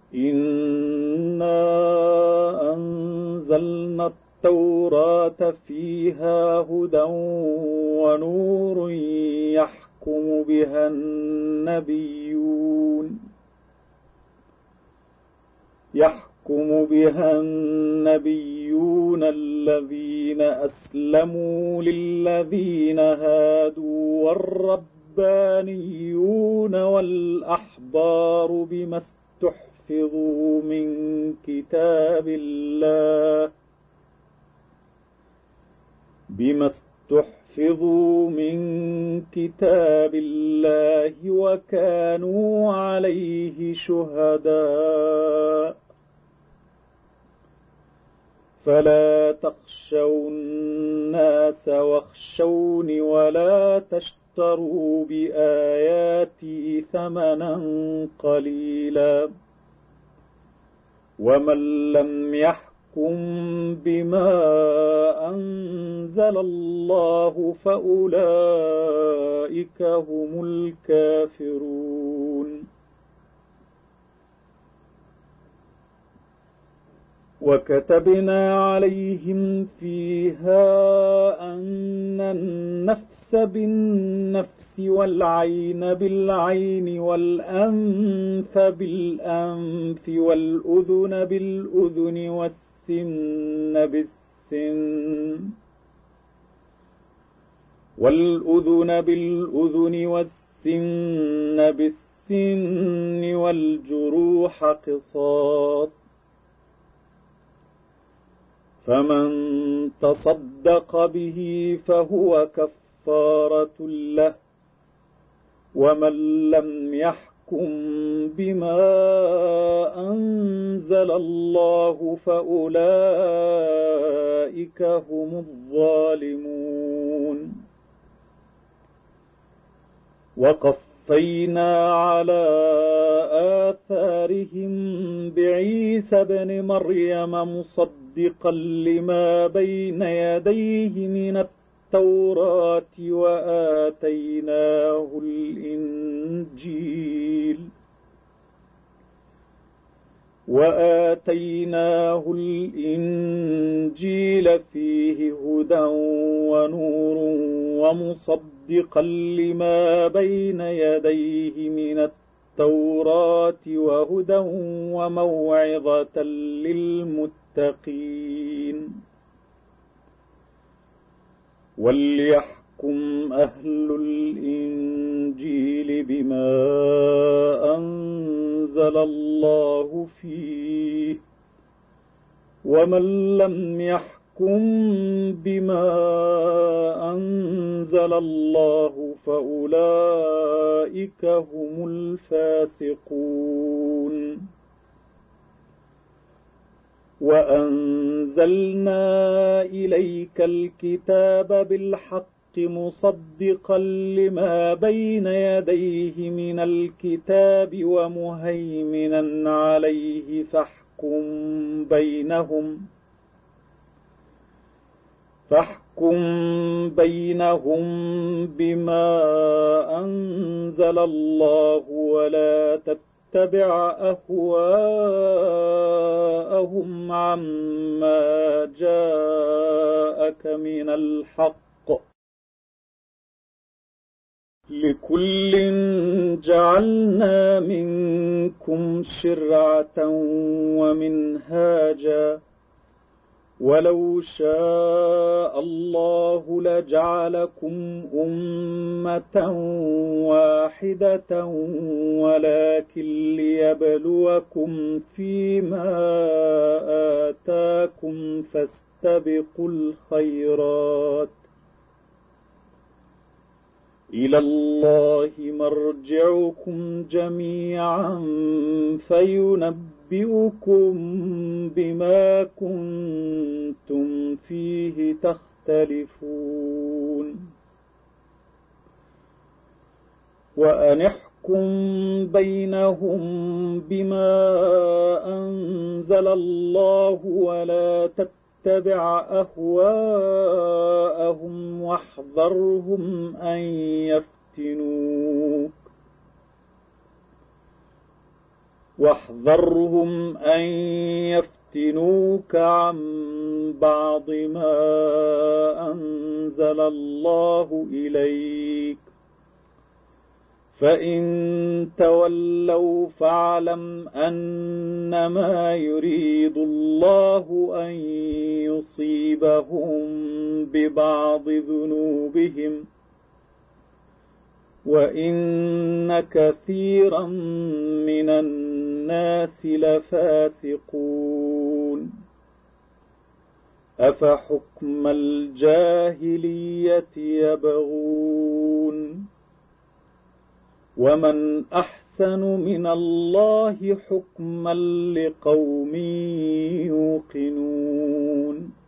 إنا أنزلنا التوراة فيها هدى ونور يحكم بها النبيون الذين أسلموا للذين هادوا والربانيون والأحبار بما استحفظوا من كتاب الله وكانوا عليه شهداء فلا تخشوا الناس واخشوني ولا تشتروا بآياتي ثمنا قليلا ومن لم يحكم بما أنزل الله فأولئك هم الكافرون وكتبنا عليهم فيها أن النفس بالنفس والعين بالعين والأنف بالأنف والأذن بالأذن والسن بالسن والجروح قصاص فمن تصدق به فهو كفارة له ومن لم يحكم بما أنزل الله فأولئك هم الظالمون وقفينا على آثارهم بعيسى ابن مريم مصدقا لما بين يديه من التوراة وآتيناه الإنجيل فيه هدى ونور ومصدقا لما بين يديه من التوراة وهدى وموعظة للمتقين وليحكم أهل الإنجيل بما أنزل الله فيه ومن لم يحكم بما أنزل الله فأولئك هم الفاسقون وأنزلنا إليك الكتاب بالحق مصدقا لما بين يديه من الكتاب ومهيمنا عليه فاحكم بينهم بما أنزل الله ولا تتبع أهواءهم عما جاءك من الحق لكل جعلنا منكم شرعة ومنهاجا ولو شاء الله لجعلكم أمة واحدة ولكن ليبلوكم فيما آتاكم فاستبقوا الخيرات إلى الله مرجعكم جميعا فينبئكم بما كنتم فيه تختلفون وأن احكم بينهم بما أنزل الله ولا تتبع أهواءهم واحذرهم أن يفتنوك واحذرهم أن يفتنوك عن بعض ما أنزل الله إليك، فإن تولوا فاعلم أنما يريد الله أن يصيبهم ببعض ذنوبهم، وإن كثيرا من الناس لفاسقون. أفحكم الجاهلية يبغون، ومن أحسن من الله حكما لقوم يوقنون.